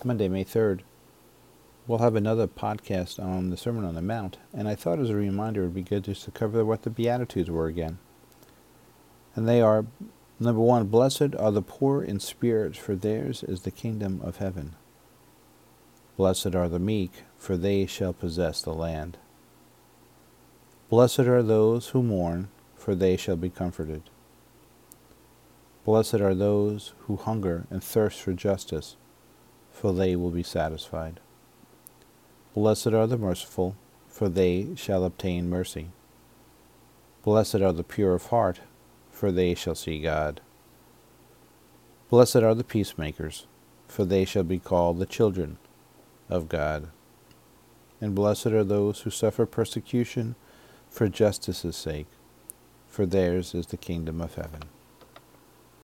Monday, May 3rd. We'll have another podcast on the Sermon on the Mount, and I thought as a reminder it would be good just to cover what the Beatitudes were again. And they are, number 1, blessed are the poor in spirit, for theirs is the kingdom of heaven. Blessed are the meek, for they shall possess the land. Blessed are those who mourn, for they shall be comforted. Blessed are those who hunger and thirst for justice, for they will be satisfied. Blessed are the merciful, for they shall obtain mercy. Blessed are the pure of heart, for they shall see God. Blessed are the peacemakers, for they shall be called the children of God. And blessed are those who suffer persecution for justice's sake, for theirs is the kingdom of heaven.